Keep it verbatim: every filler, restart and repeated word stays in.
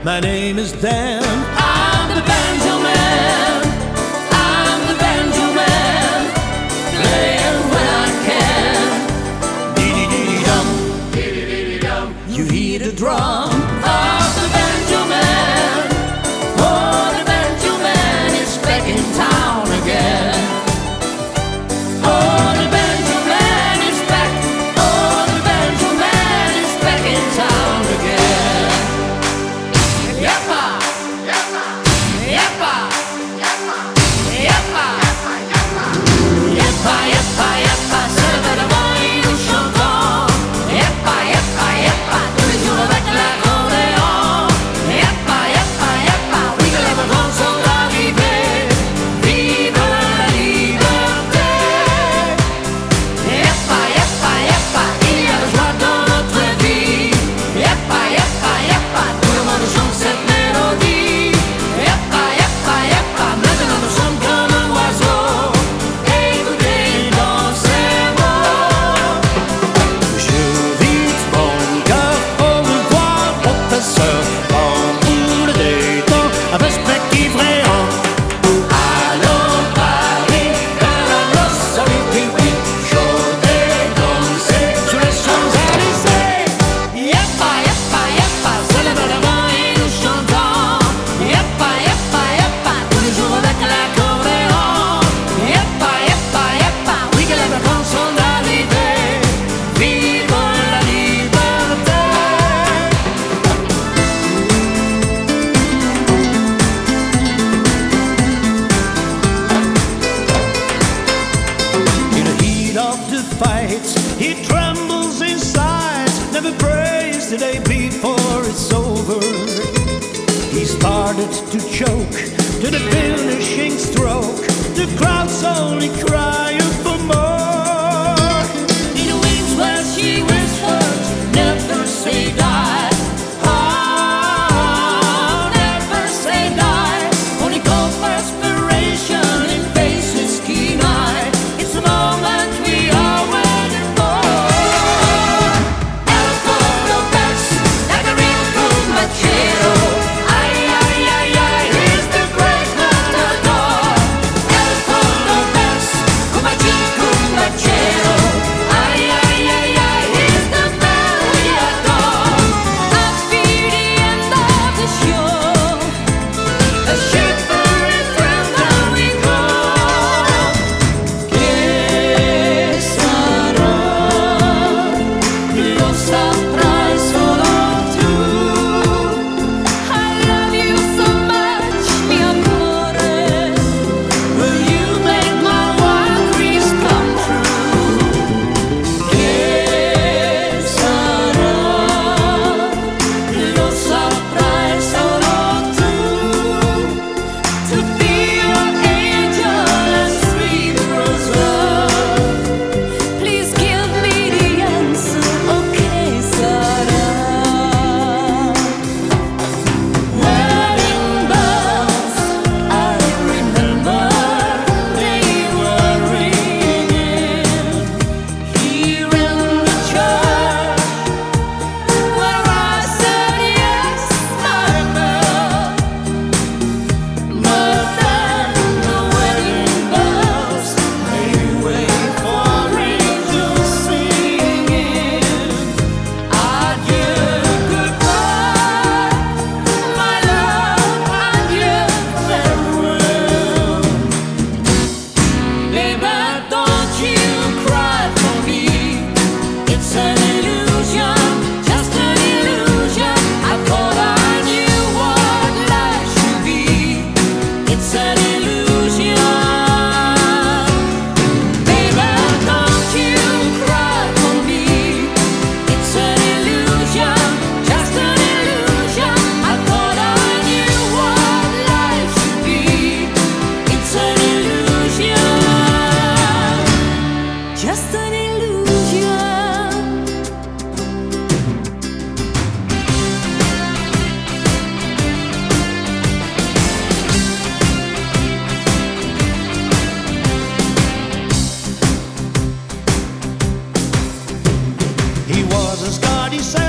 My name is Dan. I'm the banjo man. I'm the banjo man. Playing when I can. Dee dee dee dum. Dee dee dee dum. You hear the drum of the banjo man. Oh, the banjo man is back in town again. Oh, the banjo man is back. Oh, the banjo man is back in town again. Yappa, yappa, yappa, yappa, yappa, yappa, yappa, yappa, se leva la voix du chantant. Yappa, yappa, yappa, tous les jours avec l'accordéon. Yappa, yappa, yappa, oui que les patrons sont arrivés. Vive la liberté. Yappa, yappa, yappa, il y a la joie dans notre vie. Yappa, yappa, yappa, tout le monde chante cette mélodie. Yappa, yappa, yappa, maintenant nous sommes comme un oiseau. Écoutez dans ces mots. Je vis mon cœur, au revoir, professeur. En bout de détente, avec qui vraiment. Allons Paris, vers la noce à l'U-P-P. Chaud et danser sur les Champs-Élysées. Yappa, yappa, yappa, se lève le vent et nous chantons. Yappa, yappa, yappa, tous les jours avec l'accordéon. Yappa, yappa, yappa, oui que les vacances sont arrivées. Vive la liberté. In the heat of the fight, he trembles inside. Never prays the day before it's over. He started to choke to the finishing stroke. The crowd's only crying for more. In the wings where she whispers, never say die. Oh, never say die. Only cold perspiration in faces keen eye. It's the moment we are waiting for. El Cordobés, like a real good machero. Ay, ay, ay, ay, he's the great matador. El Cordobés, Cumachi, Cumachero. Ay, ay, ay, ay, he's the man we adore. I feel the end of the show. A shivering from where we go. Que sarà, lo saprai solo tu. I love you so much, mi amore. Will you make my wild dreams come true? Que sarà, lo saprai solo tu. To be your angel and sweet rose love. Please give me the answer, okay, Sarah. Wedding bells, I remember they were ringing here in the church where I said yes, my love. But then the wedding bells they wait for angels singing. Adieu, goodbye, my love, adieu, farewell. Baby, don't you cry for me. It's an illusion, just an illusion. I thought I knew what life should be. It's an illusion. Baby, don't you cry for me. It's an illusion, just an illusion. I thought I knew what life should be. It's an illusion, just an illusion. He was a Scottish